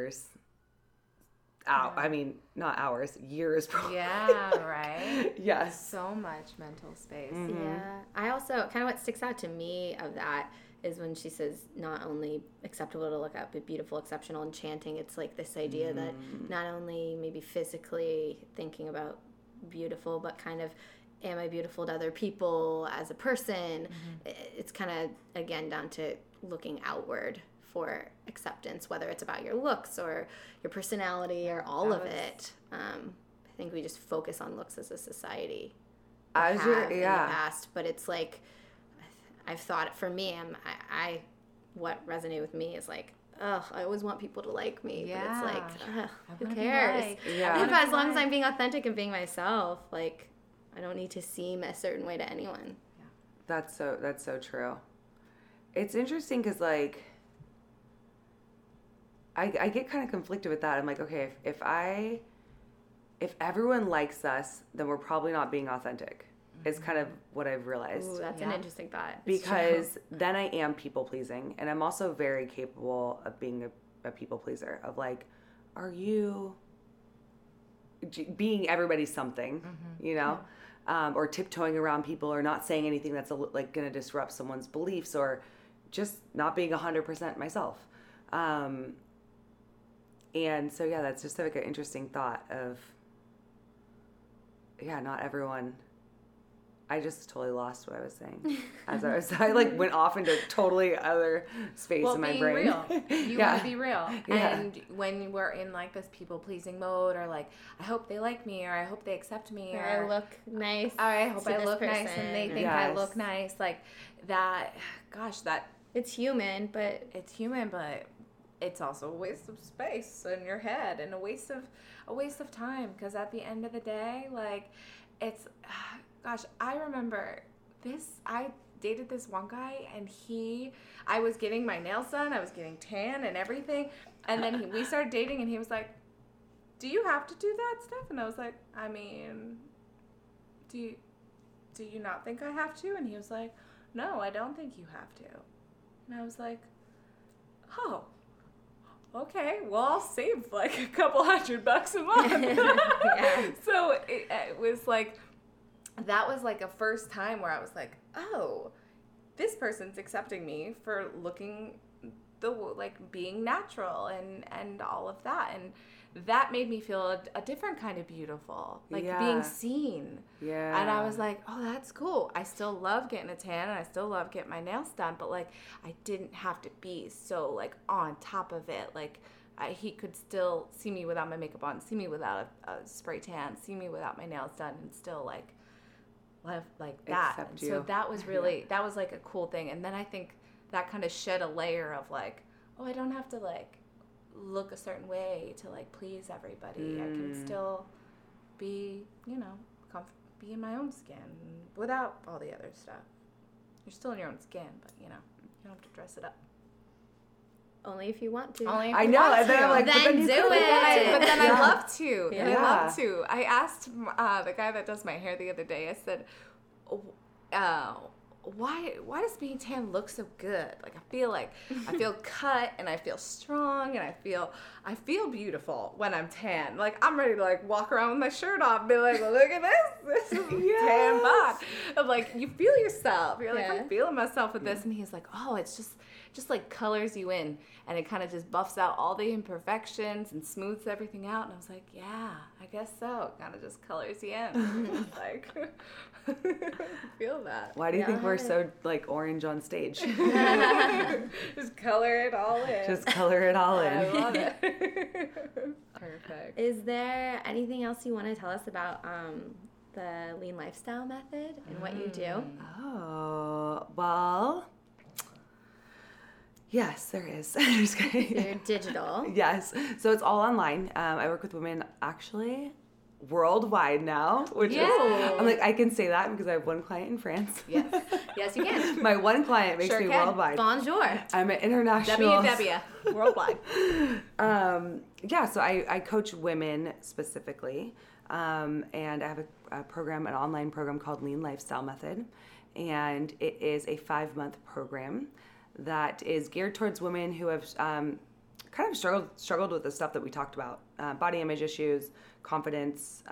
not hours, years probably. Yeah, right? Yes. So much mental space. Yeah. I also, kind of what sticks out to me of that is when she says not only acceptable to look at, but beautiful, exceptional, enchanting. It's like this idea that not only maybe physically thinking about beautiful, but kind of, am I beautiful to other people as a person? It's kind of, again, down to looking outward for acceptance, whether it's about your looks or your personality or all of it. I think we just focus on looks as a society. In the past, but it's like, I've thought for me, what resonated with me is like, I always want people to like me. Yeah. But it's like, who cares? Yeah. As long as I'm being authentic and being myself, like, I don't need to seem a certain way to anyone. That's so true. It's interesting because like I get kind of conflicted with that. I'm like, okay, if everyone likes us, then we're probably not being authentic. Is kind of what I've realized. Ooh, that's an interesting thought. Because then I am people pleasing, and I'm also very capable of being a people pleaser. Of like, are you being everybody's something, you know, or tiptoeing around people, or not saying anything that's like going to disrupt someone's beliefs, or just not being 100% myself. And so yeah, that's just like an interesting thought of not everyone. I just totally lost what I was saying. I like went off into totally other space in my brain. Real. You want to be real. Yeah. And when we're in like this people pleasing mode, or like, I hope they like me, or I hope they accept me, or I look nice. Or I hope I look nice and they think I look nice. Like that, it's human, but it's also a waste of space in your head and a waste of time. Because at the end of the day, like, it's. Gosh, I remember this. I dated this one guy, and I was getting my nails done. I was getting tan and everything. And then we started dating, and he was like, do you have to do that stuff? And I was like, I mean, do you not think I have to? And he was like, no, I don't think you have to. And I was like, oh, okay, well, I'll save like a couple $100 a month. So it was like, that was like a first time where I was like, oh, this person's accepting me for looking being natural and all of that. And that made me feel a different kind of beautiful, like being seen. Yeah. And I was like, oh, that's cool. I still love getting a tan and I still love getting my nails done, but like, I didn't have to be so like on top of it. Like, he could still see me without my makeup on, see me without a spray tan, see me without my nails done, and still like that. And so that was really that was like a cool thing. And then I think that kind of shed a layer of like, oh, I don't have to like look a certain way to like please everybody. I can still be, be in my own skin without all the other stuff. You're still in your own skin, but you don't have to dress it up. Only if you want to. I know. And then I'm like, then do it. But then I love to. Yeah. I love to. I asked the guy that does my hair the other day, I said, why does being tan look so good? Like, I feel cut and I feel strong and I feel beautiful when I'm tan. Like, I'm ready to like walk around with my shirt off and be like, look at this. This is tan bod. I'm like, you feel yourself. You're like, Yeah. I'm feeling myself with this. And he's like, oh, it's just like colors you in. And it kind of just buffs out all the imperfections and smooths everything out. And I was like, yeah, I guess so. It kind of just colors you in. Like, feel that. Why do you think we're so like orange on stage? Just color it all in. Just color it all in. I love it. Perfect. Is there anything else you want to tell us about the lean lifestyle method and what you do? Oh, well, yes, there is. I'm just kidding. You're digital. Yes. So it's all online. I work with women actually worldwide now, which is, I'm like, I can say that because I have one client in France. Yes. Yes, you can. My one client makes Sure me can. worldwide. Bonjour. I'm an international. WW. Worldwide. Yeah, so I coach women specifically, and I have a program, an online program called Lean Lifestyle Method, and it is a 5-month program that is geared towards women who have kind of struggled with the stuff that we talked about, body image issues, confidence.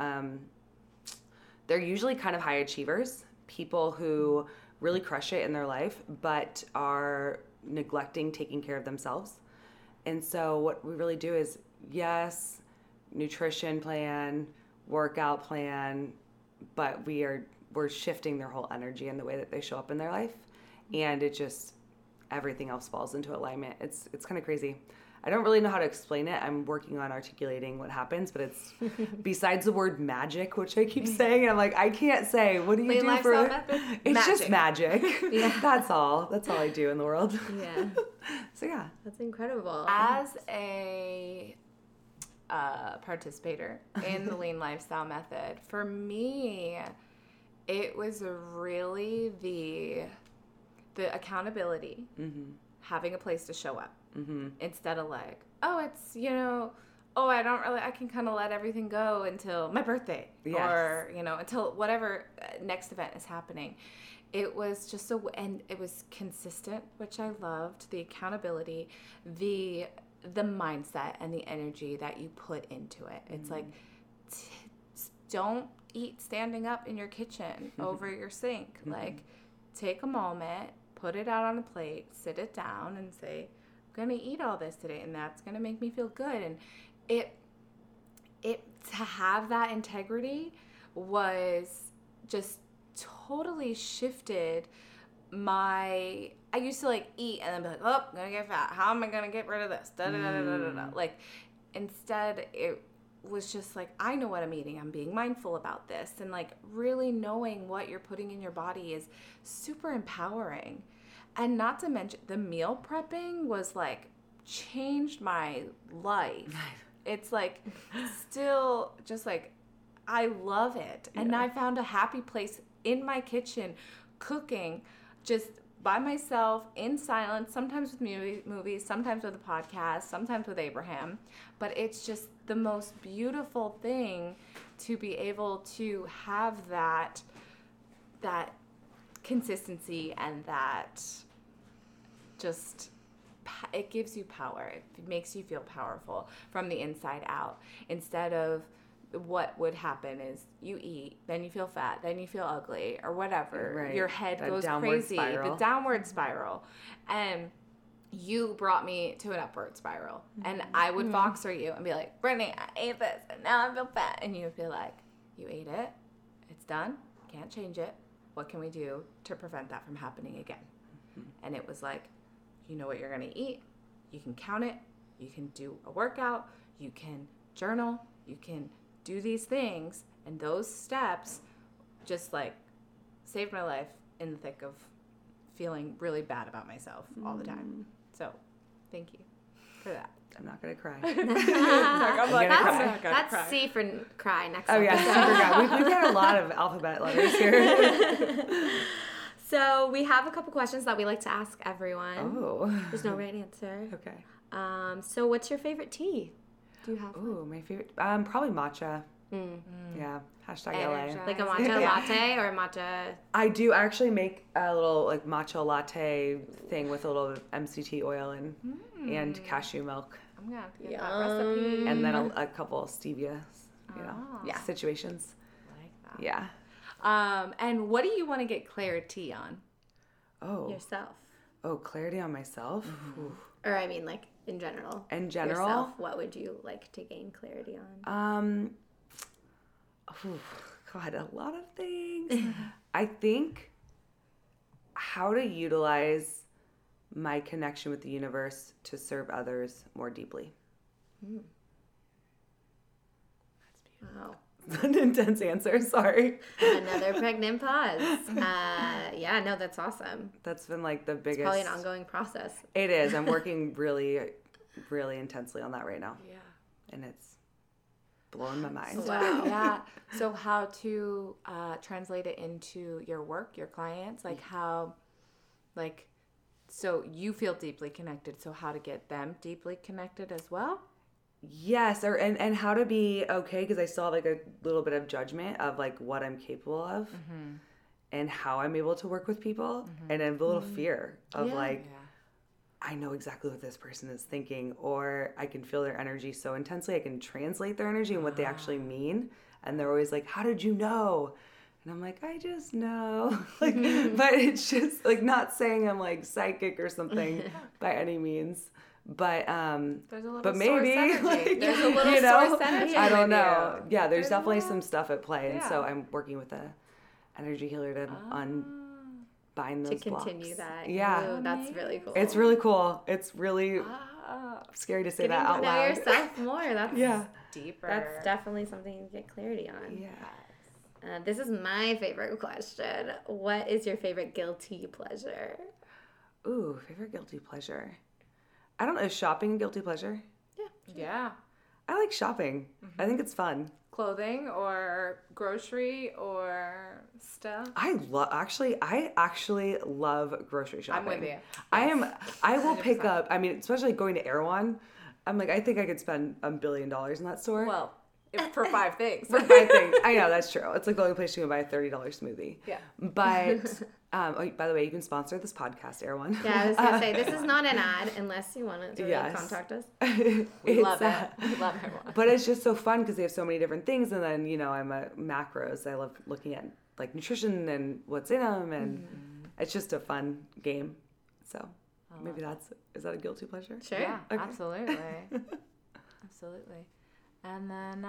They're usually kind of high achievers, people who really crush it in their life, but are neglecting taking care of themselves. And so what we really do is, yes, nutrition plan, workout plan, but we're shifting their whole energy and the way that they show up in their life. And it just, everything else falls into alignment. It's kind of crazy. I don't really know how to explain it. I'm working on articulating what happens, but it's besides the word magic, which I keep saying, and I'm like, I can't say, what do you Lean do lifestyle for method? It's just Magic. magic. Yeah. That's all I do in the world. Yeah. So yeah. That's incredible. As a participator in the Lean Lifestyle Method, for me, it was really the accountability, having a place to show up, instead of like, oh, it's, I can kind of let everything go until my birthday, Yes. or, until whatever next event is happening. It was just and it was consistent, which I loved, the accountability, the mindset and the energy that you put into it. It's like, don't eat standing up in your kitchen over your sink. Like, take a moment, put it out on a plate, sit it down and say, I'm going to eat all this today and that's going to make me feel good. And it to have that integrity was just totally shifted I used to like eat and then be like, oh, I'm gonna get fat. How am I gonna get rid of this? Da, da, da, da, da, da. Like, instead it was just like, I know what I'm eating. I'm being mindful about this. And like really knowing what you're putting in your body is super empowering. And not to mention the meal prepping was like changed my life. It's like still just like, I love it. And I found a happy place in my kitchen cooking just by myself in silence, sometimes with movies, sometimes with a podcast, sometimes with Abraham. But it's just the most beautiful thing to be able to have that consistency and that just, it gives you power. It makes you feel powerful from the inside out, instead of what would happen is you eat, then you feel fat, then you feel ugly or whatever. Right. Your head That goes downward crazy. spiral. The downward spiral. And you brought me to an upward spiral. And I would Voxer you and be like, Brittany, I ate this and now I feel fat. And you would be like, you ate it. It's done. Can't change it. What can we do to prevent that from happening again? And it was like, you know what you're going to eat. You can count it. You can do a workout. You can journal. You can do these things, and those steps just like saved my life in the thick of feeling really bad about myself all the time. So thank you for that. I'm not gonna cry. I'm like, That's C for cry next Oh yeah, episode. super good. We've got a lot of alphabet letters here. So we have a couple questions that we like to ask everyone. Oh. There's no right answer. Okay. So what's your favorite tea? Do you have one? Ooh, my favorite. Probably matcha. Yeah. Hashtag LA. Like a matcha latte or a matcha? I do actually make a little like matcha latte thing with a little MCT oil and cashew milk, I'm gonna have to get that recipe. and then a couple of stevia, situations. I like that. Yeah. And what do you want to get clarity on? Yourself. Oh, clarity on myself? Or I mean, like, in general. In general? Yourself, what would you like to gain clarity on? God, a lot of things. I think how to utilize my connection with the universe to serve others more deeply. Wow. An intense answer, sorry. Another pregnant pause. Yeah, no, that's awesome. That's been like the biggest. It's probably an ongoing process. It is. I'm working really, really intensely on that right now. Yeah. And it's blowing my mind. Wow. Yeah. So how to translate it into your work, your clients, like how, like, so you feel deeply connected. So how to get them deeply connected as well? Yes, and how to be okay, because I still have like a little bit of judgment of like what I'm capable of and how I'm able to work with people, and I have a little fear of I know exactly what this person is thinking, or I can feel their energy so intensely, I can translate their energy and what they actually mean, and they're always like, how did you know? And I'm like, I just know. Like, but it's just like not saying I'm like psychic or something by any means. But There's a little but maybe source energy. like, There's a little source energy. I don't with know. you. Yeah, there's definitely some stuff at play, and so Yeah. I'm working with a energy healer to unbind those To continue blocks. that. Yeah. Ooh, that's really cool. It's really cool. It's really scary to say Getting that to out know loud. yourself more. That's Yeah. Deeper. That's definitely something you get clarity on. Yeah. This is my favorite question. What is your favorite guilty pleasure? Ooh, favorite guilty pleasure. I don't know. Is shopping a guilty pleasure? Yeah. I like shopping. I think it's fun. Clothing or grocery or stuff. I actually love grocery shopping. I'm with you. I will pick up, I mean, especially going to Erewhon. I'm like, I think I could spend $1 billion in that store. Well, for 5 things. For 5 things. I know, that's true. It's like the only place you can buy a $30 smoothie. Yeah. But, by the way, you can sponsor this podcast, Erewhon. Yeah, I was going to say, this is not an ad unless you want to Yes. contact us. We love it. We love it. But it's just so fun because they have so many different things. And then, I'm a macros. I love looking at like nutrition and what's in them. And it's just a fun game. So maybe is that a guilty pleasure? Sure. Yeah, Okay. absolutely. Absolutely. And then,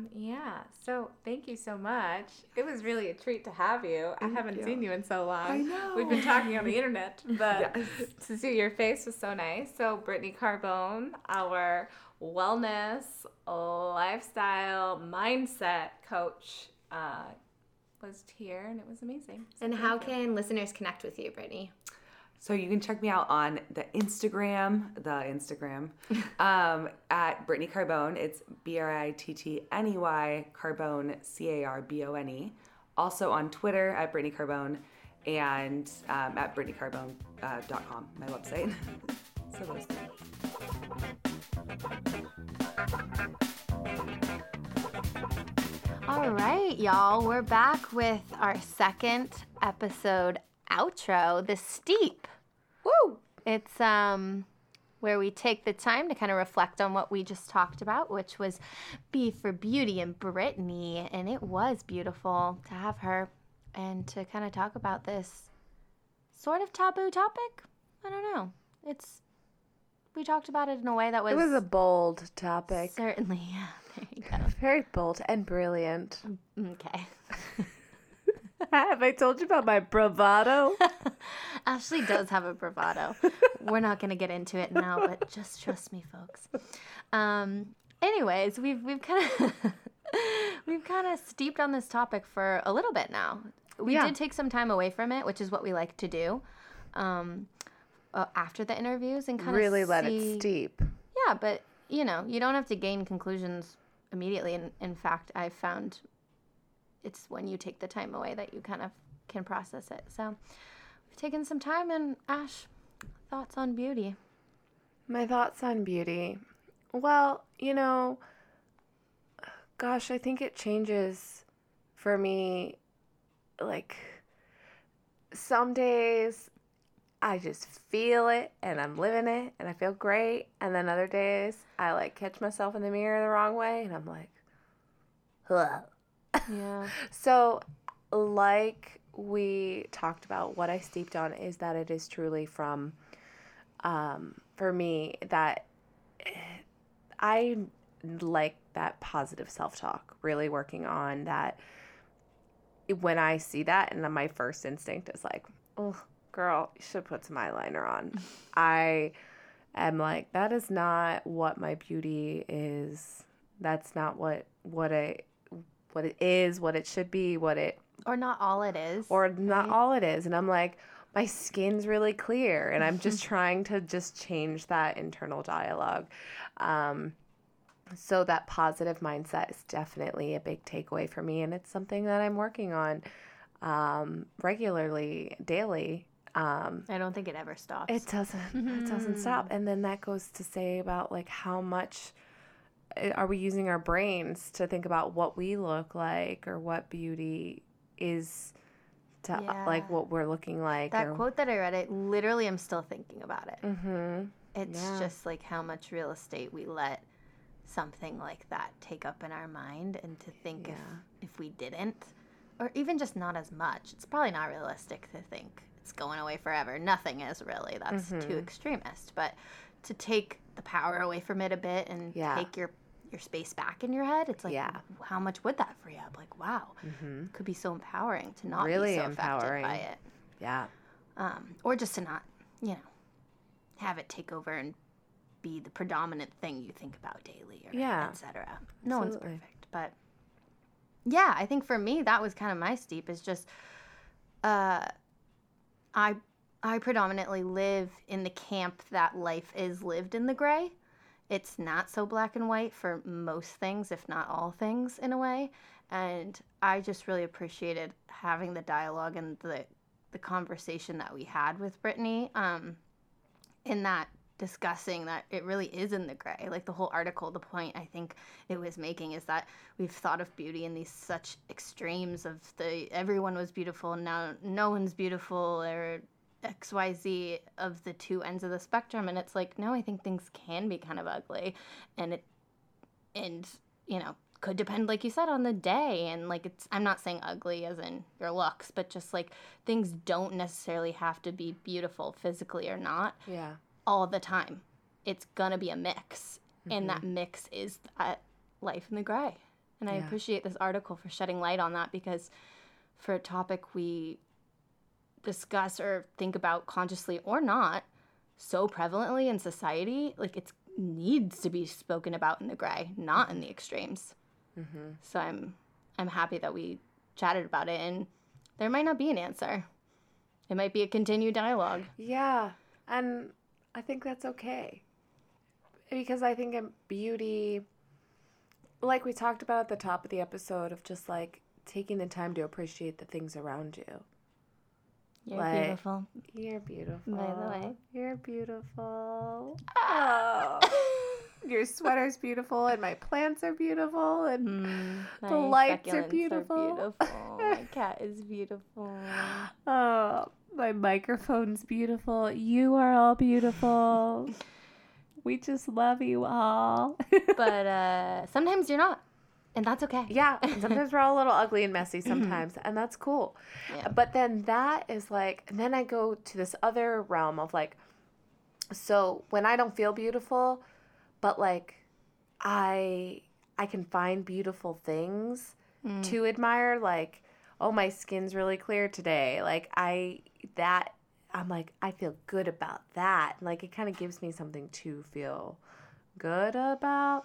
so thank you so much. It was really a treat to have you. I haven't seen you in so long. I know. We've been talking on the internet, but Yes. to see your face was so nice. So Brittany Carbone, our wellness, lifestyle, mindset coach, was here, and it was amazing. So And thank how you. can listeners connect with you, Brittany? So you can check me out on the Instagram, at Brittany Carbone. It's BRITTNEY Carbone, CARBONE. Also on Twitter at Brittany Carbone, and at BrittanyCarbone.com, my website. So those things. All right, y'all. We're back with our second episode outro, The Steep. Woo! It's where we take the time to kind of reflect on what we just talked about, which was B for Beauty and Brittany, and it was beautiful to have her and to kind of talk about this sort of taboo topic. I don't know. We talked about it in a way that was... It was a bold topic. Certainly, yeah. There you go. Very bold and brilliant. Okay. Have I told you about my bravado? Ashley does have a bravado. We're not going to get into it now, but just trust me, folks. Anyways, we've kind of steeped on this topic for a little bit now. We did take some time away from it, which is what we like to do after the interviews and kind of Really let it steep. Yeah, but you don't have to gain conclusions immediately. In fact, I've found it's when you take the time away that you kind of can process it. So we've taken some time, and Ash, thoughts on beauty? My thoughts on beauty. Well, gosh, I think it changes for me. Like, some days I just feel it and I'm living it and I feel great. And then other days I like catch myself in the mirror the wrong way and I'm like, ugh. Yeah. So like we talked about, what I steeped on is that it is truly from, for me, that I like that positive self-talk, really working on that. When I see that, and then my first instinct is like, oh, girl, you should put some eyeliner on. I am like, that is not what my beauty is. That's not what it is, what it should be, or not all it is. Or not all it is. And I'm like, my skin's really clear, and I'm just trying to just change that internal dialogue. So that positive mindset is definitely a big takeaway for me, and it's something that I'm working on regularly, daily. I don't think it ever stops. It doesn't stop. And then that goes to say about like how much are we using our brains to think about what we look like or what beauty is to like what we're looking like. That quote that I read, I literally am still thinking about it. Mm-hmm. It's just like how much real estate we let something like that take up in our mind, and to think if we didn't, or even just not as much, it's probably not realistic to think it's going away forever. Nothing is really. That's too extremist. But to take the power away from it a bit and take your space back in your head, it's like, how much would that free up? Like, wow, it could be so empowering to not really be so empowering. affected by it. Yeah. Or just to not, have it take over and be the predominant thing you think about daily, or etc. No one's perfect, but I think for me that was kind of my steep. Is just I predominantly live in the camp that life is lived in the gray. It's not so black and white for most things, if not all things, in a way. And I just really appreciated having the dialogue and the conversation that we had with Brittany, in that discussing that it really is in the gray. Like the whole article, the point I think it was making is that we've thought of beauty in these such extremes of everyone was beautiful and now no one's beautiful, or XYZ of the two ends of the spectrum. And it's like, no, I think things can be kind of ugly, and could depend, like you said, on the day. And like, I'm not saying ugly as in your looks, but just like things don't necessarily have to be beautiful physically or not. Yeah. All the time. It's gonna be a mix, and that mix is that life in the gray. And I appreciate this article for shedding light on that, because for a topic we discuss or think about consciously or not so prevalently in society, like it needs to be spoken about in the gray, not in the extremes. So I'm happy that we chatted about it, and there might not be an answer. It might be a continued dialogue. Yeah, and I think that's okay, because I think in beauty, like we talked about at the top of the episode, of just like taking the time to appreciate the things around you. You're beautiful. You're beautiful. By the way. You're beautiful. Oh. Your sweater's beautiful, and my plants are beautiful, and the lights are beautiful. My cat is beautiful. Oh, my microphone's beautiful. You are all beautiful. We just love you all. But sometimes you're not. And that's okay. Yeah. Sometimes we're all a little ugly and messy sometimes. And that's cool. Yeah. But then that is like, and then I go to this other realm of like, so when I don't feel beautiful, but like I can find beautiful things to admire. Like, oh, my skin's really clear today. Like I'm like, I feel good about that. Like, it kind of gives me something to feel good about.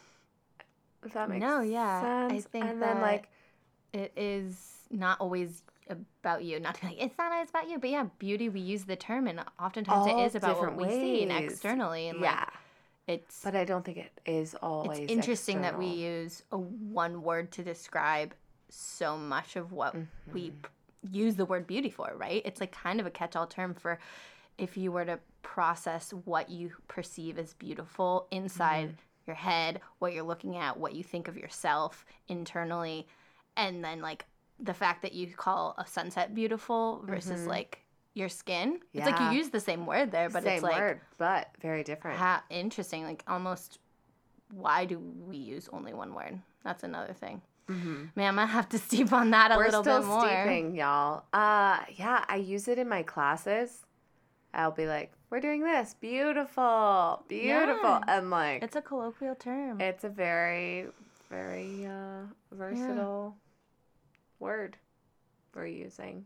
If that makes sense. I think and then like it is not always about you. Not to be like, it's not always about you, but yeah, beauty, we use the term, and oftentimes it is about what we see and externally, and like it's. But I don't think it is always. It's interesting that we use one word to describe so much of what we use the word beauty for, right? It's like kind of a catch-all term for if you were to process what you perceive as beautiful inside your head, what you're looking at, what you think of yourself internally, and then like the fact that you call a sunset beautiful versus like your skin. It's like you use the same word there, but same it's like word, but very different. Interesting. Like almost, why do we use only one word? That's another thing. Man, I'm gonna have to steep on that a little bit more. We're still steeping, y'all. Yeah, I use it in my classes. I'll be like, we're doing this. Beautiful. Yeah. And like, It's a colloquial term. it's a very, very versatile word we're using.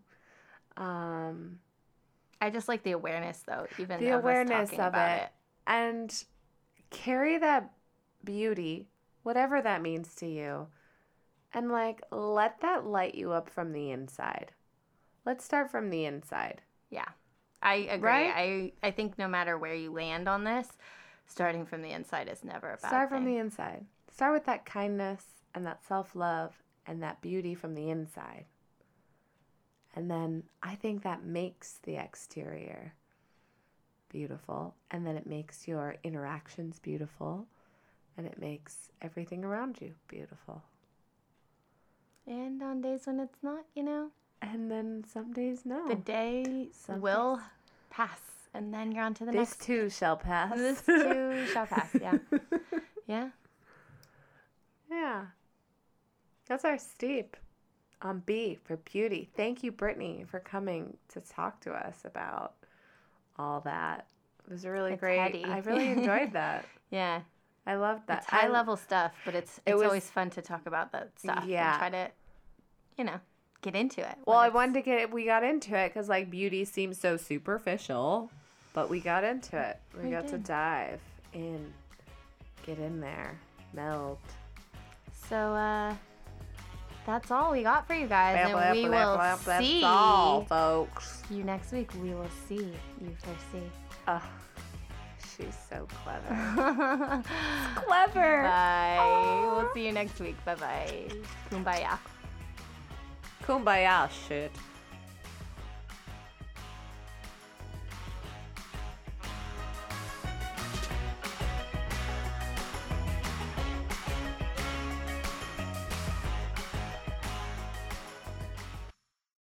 I just like the awareness, though, even The of us awareness talking of about it. And carry that beauty, whatever that means to you, and like let that light you up from the inside. Let's start from the inside. Yeah, I agree. Right? I think no matter where you land on this, starting from the inside is never a bad Start from thing. the inside. Start with that kindness and that self-love and that beauty from the inside. And then I think that makes the exterior beautiful. And then it makes your interactions beautiful. And it makes everything around you beautiful. And on days when it's not, And then some days no. the day Some will pass, and then you're on to the This next. too shall pass. This too shall pass. Yeah. Yeah. Yeah. That's our steep on B for beauty. Thank you, Brittany, for coming to talk to us about all that. It was really It's great. heady. I really enjoyed that. Yeah. I loved that. It's high level stuff, but it's was- always fun to talk about that stuff. Yeah. And try to, get into it. Well, when I it's- wanted to we got into it because like beauty seems so superficial, but we got into it. We got to dive in, get in there, meld. So, that's all we got for you guys. Blah, And we will That's see all, folks. you next week. We will see you Thursday. Ugh, she's so clever. Clever. Bye. We'll see you next week. Bye-bye. Kumbaya. Kumbaya shit.